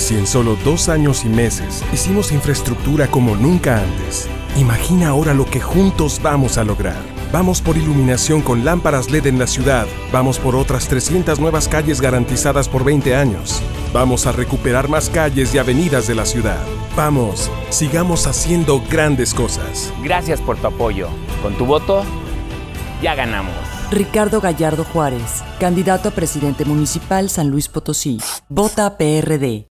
Si en solo 2 años y meses hicimos infraestructura como nunca antes, imagina ahora lo que juntos vamos a lograr. Vamos por iluminación con lámparas LED en la ciudad. Vamos por otras 300 nuevas calles garantizadas por 20 años. Vamos a recuperar más calles y avenidas de la ciudad. Vamos, sigamos haciendo grandes cosas. Gracias por tu apoyo. Con tu voto, ya ganamos. Ricardo Gallardo Juárez, candidato a presidente municipal San Luis Potosí. Vota PRD.